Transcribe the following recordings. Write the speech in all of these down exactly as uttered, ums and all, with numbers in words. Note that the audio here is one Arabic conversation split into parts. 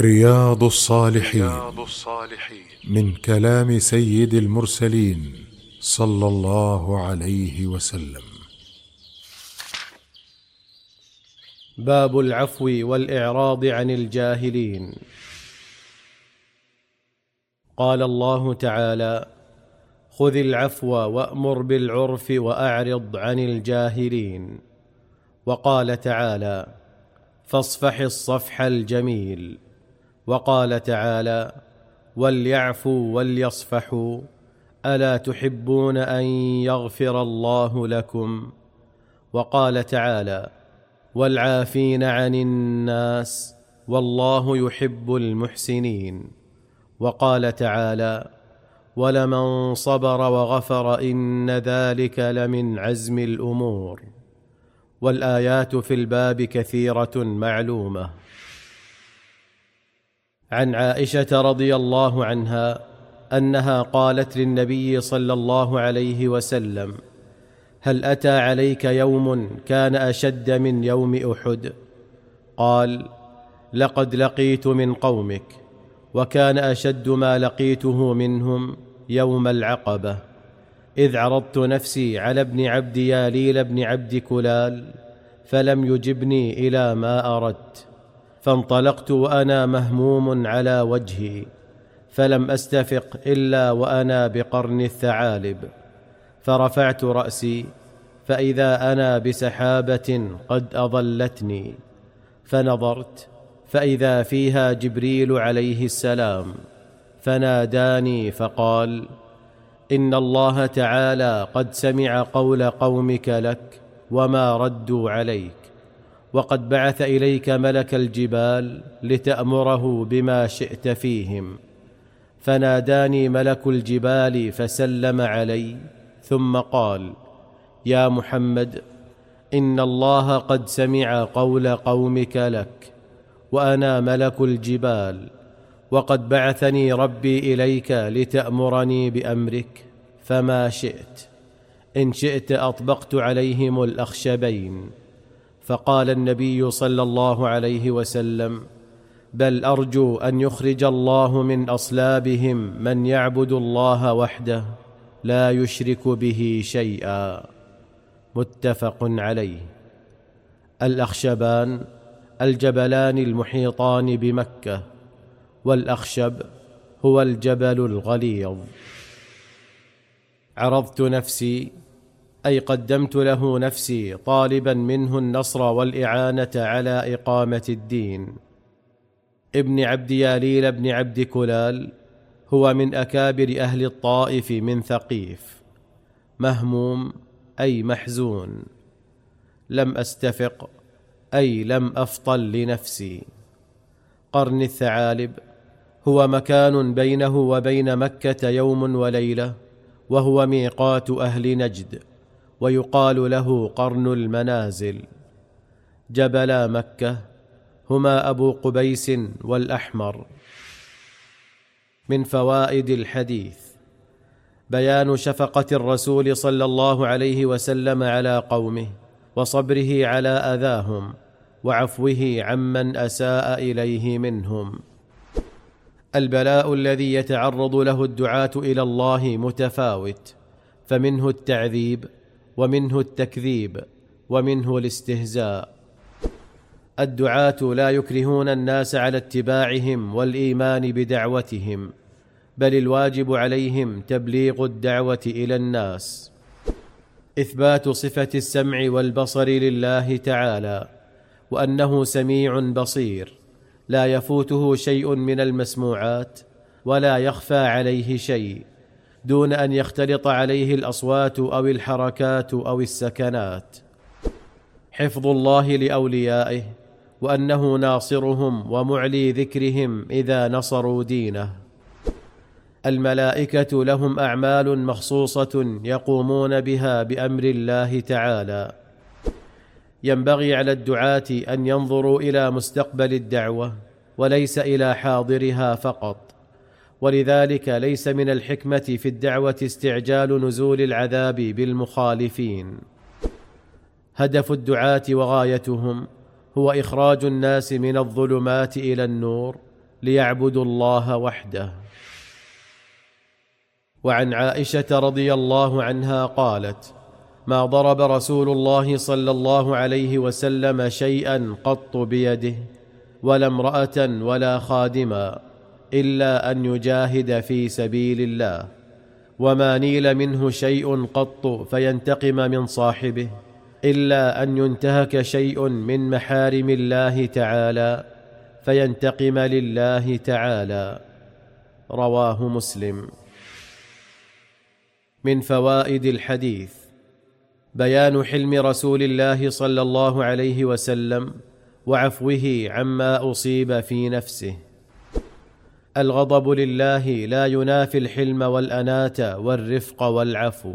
رياض الصالحين من كلام سيد المرسلين صلى الله عليه وسلم. باب العفو والإعراض عن الجاهلين. قال الله تعالى: خذ العفو وأمر بالعرف وأعرض عن الجاهلين. وقال تعالى: فاصفح الصفح الجميل. وقال تعالى: وليعفوا وليصفحوا ألا تحبون أن يغفر الله لكم. وقال تعالى: والعافين عن الناس والله يحب المحسنين. وقال تعالى: ولمن صبر وغفر إن ذلك لمن عزم الأمور. والآيات في الباب كثيرة معلومة. عن عائشة رضي الله عنها أنها قالت للنبي صلى الله عليه وسلم: هل أتى عليك يوم كان أشد من يوم أحد؟ قال: لقد لقيت من قومك، وكان أشد ما لقيته منهم يوم العقبة، إذ عرضت نفسي على ابن عبد ياليل بن عبد كلال فلم يجبني إلى ما أردت، فانطلقت وأنا مهموم على وجهي، فلم أستفق إلا وأنا بقرن الثعالب، فرفعت رأسي فإذا أنا بسحابة قد أظلتني، فنظرت فإذا فيها جبريل عليه السلام، فناداني فقال: إن الله تعالى قد سمع قول قومك لك وما ردوا عليك، وقد بعث إليك ملك الجبال لتأمره بما شئت فيهم. فناداني ملك الجبال فسلم علي، ثم قال: يا محمد، إن الله قد سمع قول قومك لك، وأنا ملك الجبال، وقد بعثني ربي إليك لتأمرني بأمرك، فما شئت. إن شئت أطبقت عليهم الأخشبين. فقال النبي صلى الله عليه وسلم: بل أرجو أن يخرج الله من أصلابهم من يعبد الله وحده لا يشرك به شيئا. متفق عليه. الأخشبان الجبلان المحيطان بمكة، والأخشب هو الجبل الغليظ. عرضت نفسي أي قدمت له نفسي طالبا منه النصر والإعانة على إقامة الدين. ابن عبد ياليل بن عبد كلال هو من أكابر أهل الطائف من ثقيف. مهموم أي محزون. لم أستفق أي لم أفطن لنفسي. قرن الثعالب هو مكان بينه وبين مكة يوم وليلة، وهو ميقات أهل نجد، ويقال له قرن المنازل. جبلا مكة هما أبو قبيس والأحمر. من فوائد الحديث بيان شفقة الرسول صلى الله عليه وسلم على قومه، وصبره على أذاهم، وعفوه عمن أساء إليه منهم. البلاء الذي يتعرض له الدعاة إلى الله متفاوت، فمنه التعذيب، ومنه التكذيب، ومنه الاستهزاء. الدعاة لا يكرهون الناس على اتباعهم والإيمان بدعوتهم، بل الواجب عليهم تبليغ الدعوة إلى الناس. إثبات صفة السمع والبصر لله تعالى، وأنه سميع بصير، لا يفوته شيء من المسموعات، ولا يخفى عليه شيء، دون أن يختلط عليه الأصوات أو الحركات أو السكنات. حفظ الله لأوليائه، وأنه ناصرهم ومعلي ذكرهم إذا نصروا دينه. الملائكة لهم أعمال مخصوصة يقومون بها بأمر الله تعالى. ينبغي على الدعاة أن ينظروا إلى مستقبل الدعوة وليس إلى حاضرها فقط، ولذلك ليس من الحكمة في الدعوة استعجال نزول العذاب بالمخالفين. هدف الدعاة وغايتهم هو إخراج الناس من الظلمات إلى النور، ليعبدوا الله وحده. وعن عائشة رضي الله عنها قالت: ما ضرب رسول الله صلى الله عليه وسلم شيئا قط بيده، ولا امرأة ولا خادما، إلا أن يجاهد في سبيل الله، وما نيل منه شيء قط فينتقم من صاحبه، إلا أن ينتهك شيء من محارم الله تعالى فينتقم لله تعالى. رواه مسلم. من فوائد الحديث: بيان حلم رسول الله صلى الله عليه وسلم وعفوه عما أصيب في نفسه. الغضب لله لا ينافي الحلم والأناة والرفق والعفو.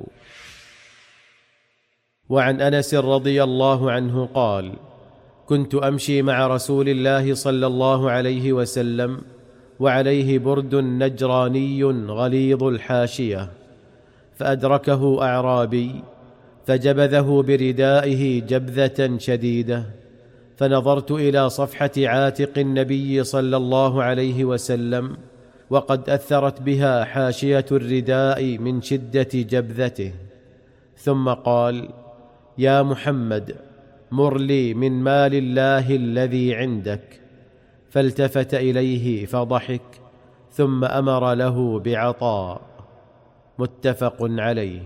وعن أنس رضي الله عنه قال: كنت أمشي مع رسول الله صلى الله عليه وسلم وعليه برد نجراني غليظ الحاشية، فأدركه أعرابي فجبذه بردائه جبذة شديدة، فنظرت إلى صفحة عاتق النبي صلى الله عليه وسلم وقد أثرت بها حاشية الرداء من شدة جبذته، ثم قال: يا محمد، مر لي من مال الله الذي عندك. فالتفت إليه فضحك، ثم أمر له بعطاء. متفق عليه.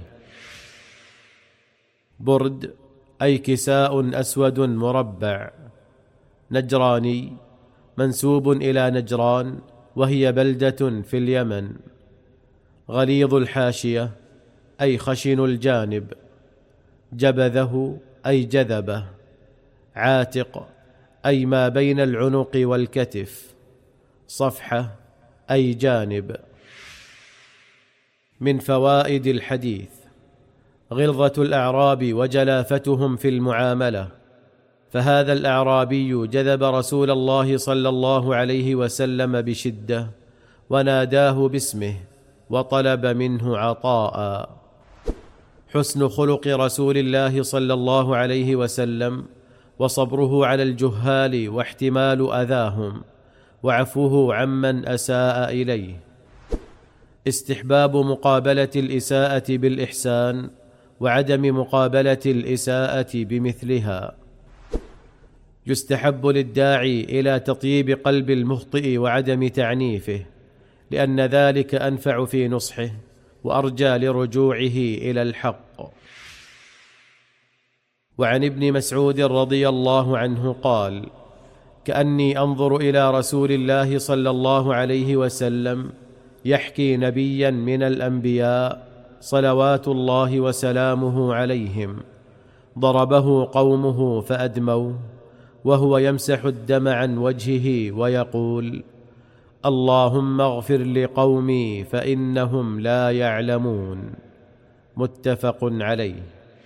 برد أي كساء أسود مربع. نجراني منسوب إلى نجران، وهي بلدة في اليمن. غليظ الحاشية أي خشن الجانب. جبذه أي جذبه. عاتق أي ما بين العنق والكتف. صفحة أي جانب. من فوائد الحديث: غلظة الأعراب وجلافتهم في المعاملة، فهذا الأعرابي جذب رسول الله صلى الله عليه وسلم بشدة وناداه باسمه وطلب منه عطاء. حسن خلق رسول الله صلى الله عليه وسلم وصبره على الجهال واحتمال أذاهم وعفوه عمن أساء إليه. استحباب مقابلة الإساءة بالإحسان وعدم مقابلة الإساءة بمثلها. يستحب للداعي إلى تطيب قلب المخطئ وعدم تعنيفه، لأن ذلك أنفع في نصحه وأرجى لرجوعه إلى الحق. وعن ابن مسعود رضي الله عنه قال: كأني أنظر إلى رسول الله صلى الله عليه وسلم يحكي نبيا من الأنبياء صلوات الله وسلامه عليهم، ضربه قومه فأدموا، وهو يمسح الدم عن وجهه ويقول: اللهم اغفر لقومي فإنهم لا يعلمون. متفق عليه.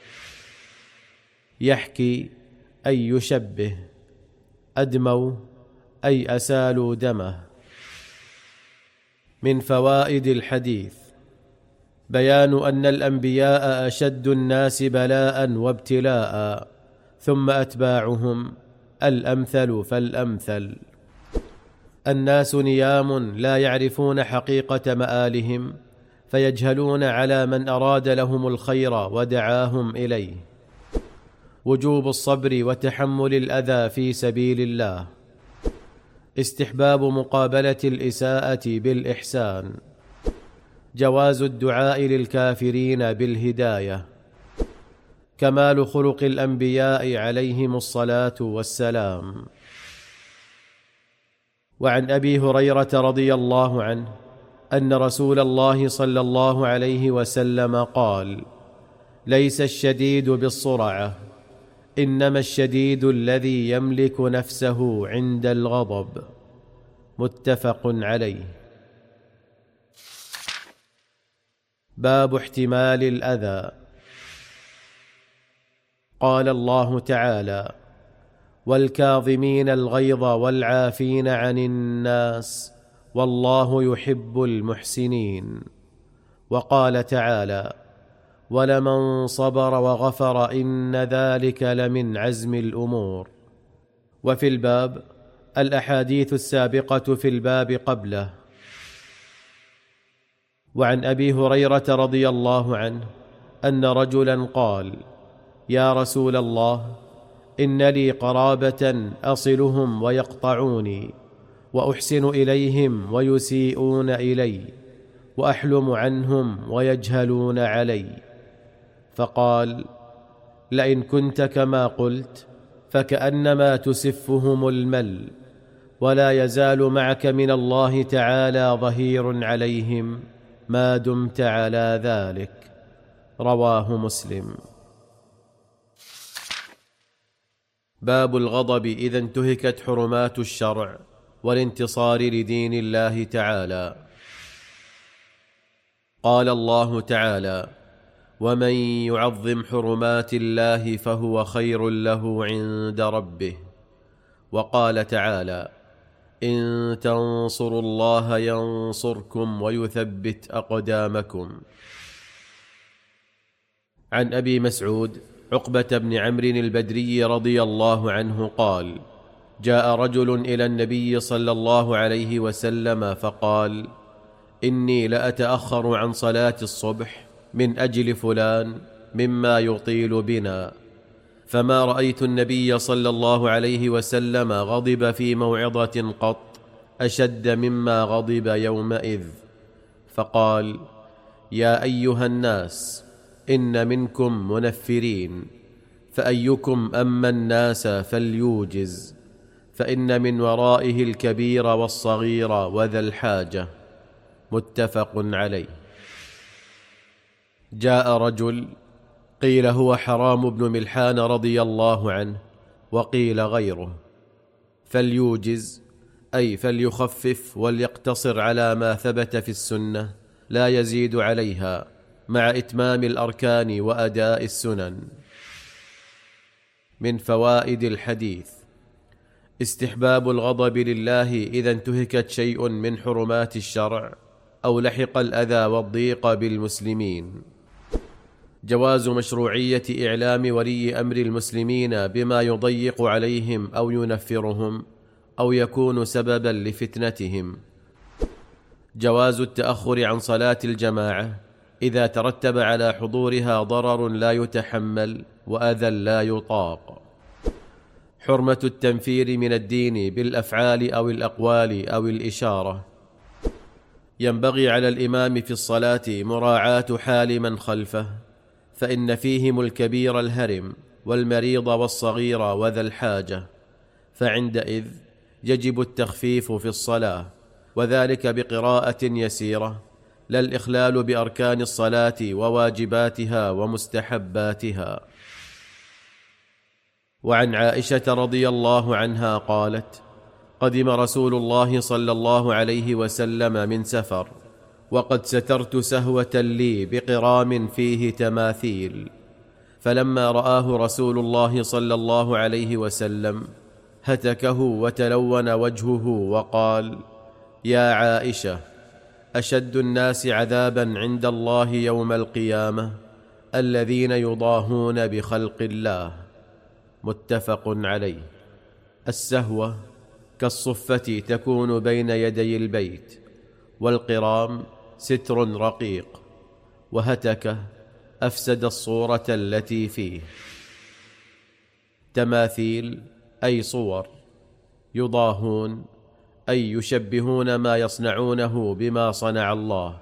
يحكي أي يشبه. أدموا أي أسالوا دمه. من فوائد الحديث: بيان أن الأنبياء أشد الناس بلاء وابتلاء، ثم أتباعهم الأمثل فالأمثل. الناس نيام لا يعرفون حقيقة مآلهم، فيجهلون على من أراد لهم الخير ودعاهم إليه. وجوب الصبر وتحمل الأذى في سبيل الله. استحباب مقابلة الإساءة بالإحسان. جواز الدعاء للكافرين بالهداية. كمال خلق الأنبياء عليهم الصلاة والسلام. وعن أبي هريرة رضي الله عنه أن رسول الله صلى الله عليه وسلم قال: ليس الشديد بالصرعة، إنما الشديد الذي يملك نفسه عند الغضب. متفق عليه. باب احتمال الأذى. قال الله تعالى: والكاظمين الغيظ والعافين عن الناس والله يحب المحسنين. وقال تعالى: ولمن صبر وغفر إن ذلك لمن عزم الأمور. وفي الباب الأحاديث السابقة في الباب قبله. وعن أبي هريرة رضي الله عنه أن رجلا قال: يا رسول الله، إن لي قرابة أصلهم ويقطعوني، وأحسن إليهم ويسيئون إلي، وأحلم عنهم ويجهلون علي. فقال: لئن كنت كما قلت فكأنما تسفهم المل، ولا يزال معك من الله تعالى ظهير عليهم ما دمت على ذلك. رواه مسلم. باب الغضب إذا انتهكت حرمات الشرع والانتصار لدين الله تعالى. قال الله تعالى: ومن يعظم حرمات الله فهو خير له عند ربه. وقال تعالى: إن تنصروا الله ينصركم ويثبت أقدامكم. عن أبي مسعود عقبة بن عمرو البدري رضي الله عنه قال: جاء رجل إلى النبي صلى الله عليه وسلم فقال: إني لأتأخر عن صلاة الصبح من أجل فلان مما يطيل بنا. فما رأيت النبي صلى الله عليه وسلم غضب في موعظة قط أشد مما غضب يومئذ. فقال: يا أيها الناس، إن منكم منفرين، فأيكم أما الناس فليوجز، فإن من ورائه الكبير والصغير وذا الحاجة. متفق عليه. جاء رجل قيل هو حرام بن ملحان رضي الله عنه، وقيل غيره. فليوجز أي فليخفف وليقتصر على ما ثبت في السنة، لا يزيد عليها، مع إتمام الأركان وأداء السنن. من فوائد الحديث: استحباب الغضب لله إذا انتهكت شيء من حرمات الشرع أو لحق الأذى والضيق بالمسلمين. جواز مشروعية إعلام ولي أمر المسلمين بما يضيق عليهم أو ينفرهم أو يكون سببا لفتنتهم. جواز التأخر عن صلاة الجماعة إذا ترتب على حضورها ضرر لا يتحمل وأذى لا يطاق. حرمة التنفير من الدين بالأفعال أو الأقوال أو الإشارة. ينبغي على الإمام في الصلاة مراعاة حال من خلفه، فإن فيهم الكبير الهرم والمريض والصغير وذا الحاجة، فعندئذ يجب التخفيف في الصلاة، وذلك بقراءة يسيرة، لا الإخلال بأركان الصلاة وواجباتها ومستحباتها. وعن عائشة رضي الله عنها قالت: قدم رسول الله صلى الله عليه وسلم من سفر، وقد سترت سهوة لي بقرام فيه تماثيل، فلما رآه رسول الله صلى الله عليه وسلم هتكه وتلون وجهه وقال: يا عائشة، أشد الناس عذابا عند الله يوم القيامة الذين يضاهون بخلق الله. متفق عليه. السهوة كالصفة تكون بين يدي البيت، والقرام ستر رقيق، وهتكه أفسد الصورة التي فيه. تماثيل أي صور، يضاهون أي يشبهون ما يصنعونه بما صنع الله.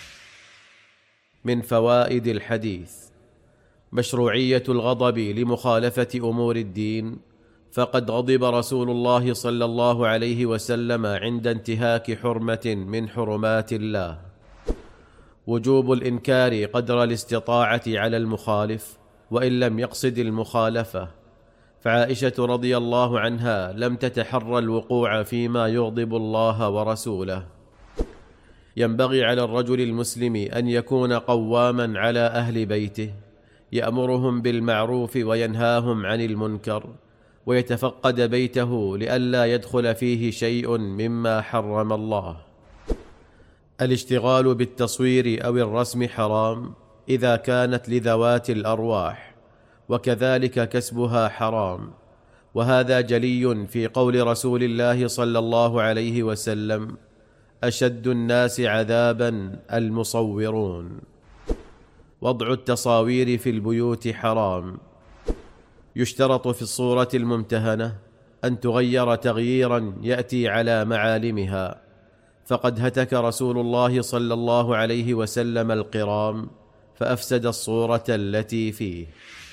من فوائد الحديث: مشروعية الغضب لمخالفة أمور الدين، فقد غضب رسول الله صلى الله عليه وسلم عند انتهاك حرمة من حرمات الله. وجوب الإنكار قدر الاستطاعة على المخالف وإن لم يقصد المخالفة، فعائشة رضي الله عنها لم تتحرى الوقوع فيما يغضب الله ورسوله. ينبغي على الرجل المسلم أن يكون قواما على أهل بيته، يأمرهم بالمعروف وينهاهم عن المنكر، ويتفقد بيته لئلا يدخل فيه شيء مما حرم الله. الاشتغال بالتصوير أو الرسم حرام إذا كانت لذوات الأرواح، وكذلك كسبها حرام، وهذا جلي في قول رسول الله صلى الله عليه وسلم: أشد الناس عذابا المصورون. وضع التصاوير في البيوت حرام. يشترط في الصورة الممتهنة أن تغير تغييرا يأتي على معالمها، فقد هتك رسول الله صلى الله عليه وسلم القرام فأفسد الصورة التي فيه.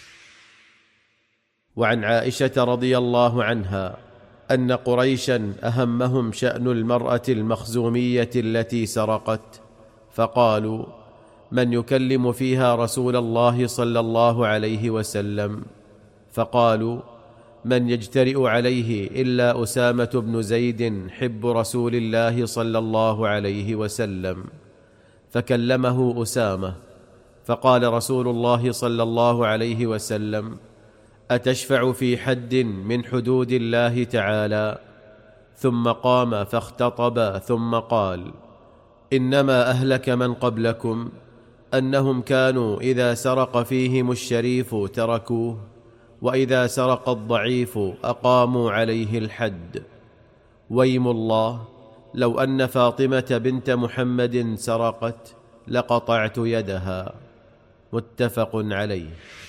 وعن عائشة رضي الله عنها أن قريشا أهمهم شأن المرأة المخزومية التي سرقت، فقالوا: من يكلم فيها رسول الله صلى الله عليه وسلم؟ فقالوا: من يجترئ عليه إلا أسامة بن زيد حب رسول الله صلى الله عليه وسلم. فكلمه أسامة، فقال رسول الله صلى الله عليه وسلم: أتشفع في حد من حدود الله تعالى؟ ثم قام فاختطب ثم قال: إنما أهلك من قبلكم أنهم كانوا إذا سرق فيهم الشريف تركوه، وإذا سرق الضعيف أقاموا عليه الحد. ويم الله، لو أن فاطمة بنت محمد سرقت لقطعت يدها. متفق عليه.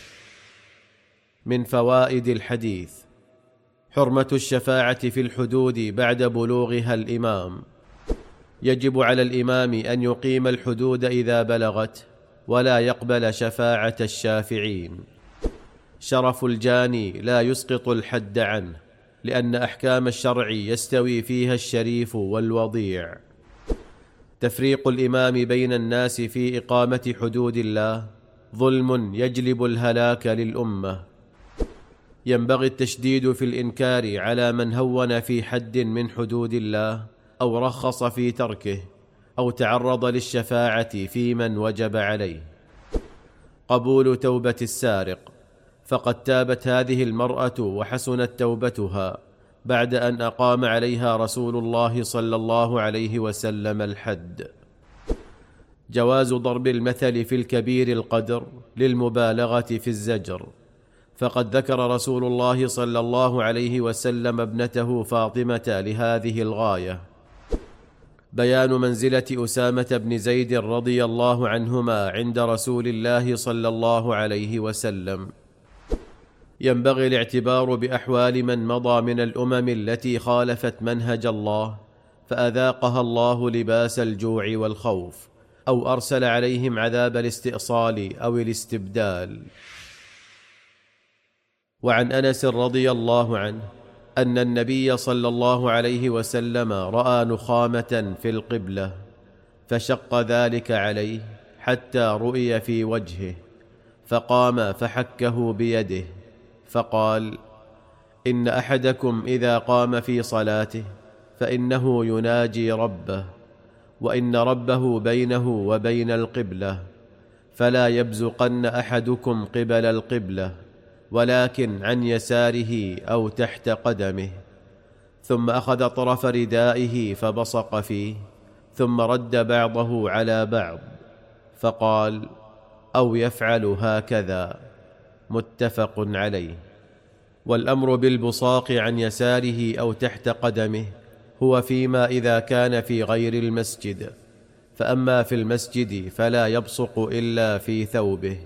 من فوائد الحديث: حرمة الشفاعة في الحدود بعد بلوغها الإمام. يجب على الإمام أن يقيم الحدود إذا بلغت، ولا يقبل شفاعة الشافعين. شرف الجاني لا يسقط الحد عنه، لأن أحكام الشرع يستوي فيها الشريف والوضيع. تفريق الإمام بين الناس في إقامة حدود الله ظلم يجلب الهلاك للأمة. ينبغي التشديد في الإنكار على من هون في حد من حدود الله، أو رخص في تركه، أو تعرض للشفاعة في من وجب عليه. قبول توبة السارق. فقد تابت هذه المرأة وحسنت توبتها بعد أن أقام عليها رسول الله صلى الله عليه وسلم الحد. جواز ضرب المثل في الكبير القدر للمبالغة في الزجر. فقد ذكر رسول الله صلى الله عليه وسلم ابنته فاطمة لهذه الغاية. بيان منزلة أسامة بن زيد رضي الله عنهما عند رسول الله صلى الله عليه وسلم. ينبغي الاعتبار بأحوال من مضى من الأمم التي خالفت منهج الله فأذاقها الله لباس الجوع والخوف، أو أرسل عليهم عذاب الاستئصال أو الاستبدال. وعن أنس رضي الله عنه أن النبي صلى الله عليه وسلم رأى نخامة في القبلة، فشق ذلك عليه حتى رؤي في وجهه، فقام فحكه بيده، فقال: إن أحدكم إذا قام في صلاته فإنه يناجي ربه، وإن ربه بينه وبين القبلة، فلا يبزقن أحدكم قبل القبلة، ولكن عن يساره أو تحت قدمه. ثم أخذ طرف ردائه فبصق فيه، ثم رد بعضه على بعض، فقال: أو يفعل هكذا. متفق عليه. والأمر بالبصاق عن يساره أو تحت قدمه هو فيما إذا كان في غير المسجد، فأما في المسجد فلا يبصق إلا في ثوبه.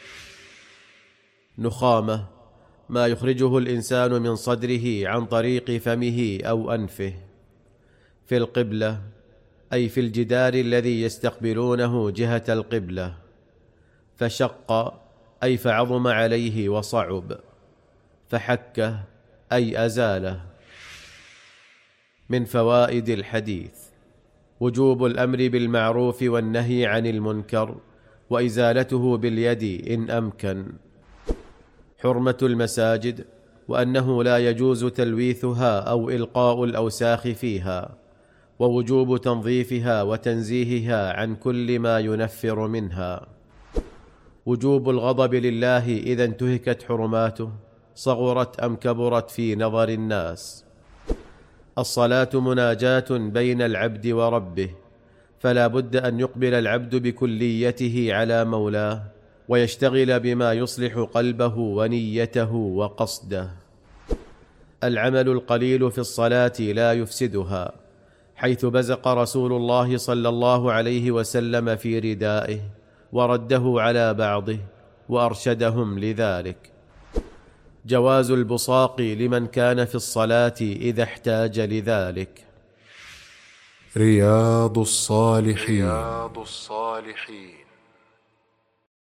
نخامة: ما يخرجه الإنسان من صدره عن طريق فمه أو أنفه. في القبلة أي في الجدار الذي يستقبلونه جهة القبلة. فشق أي فعظم عليه وصعب. فحكه أي أزاله. من فوائد الحديث: وجوب الأمر بالمعروف والنهي عن المنكر، وإزالته باليد إن أمكن. حرمة المساجد، وأنه لا يجوز تلويثها أو إلقاء الأوساخ فيها، ووجوب تنظيفها وتنزيهها عن كل ما ينفر منها. وجوب الغضب لله إذا انتهكت حرماته، صغرت أم كبرت في نظر الناس. الصلاة مناجاة بين العبد وربه، فلا بد أن يقبل العبد بكليته على مولاه، ويشتغل بما يصلح قلبه ونيته وقصده. العمل القليل في الصلاة لا يفسدها، حيث بزق رسول الله صلى الله عليه وسلم في ردائه ورده على بعضه وأرشدهم لذلك. جواز البصاق لمن كان في الصلاة إذا احتاج لذلك. رياض الصالحين. رياض الصالحين